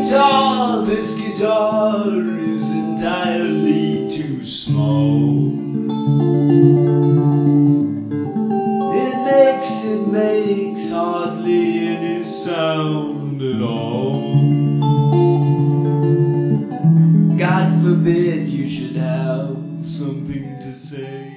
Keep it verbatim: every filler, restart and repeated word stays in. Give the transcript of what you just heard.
guitar, this guitar is entirely too small. It makes, it makes hardly any sound at all. God forbid you should have something to say.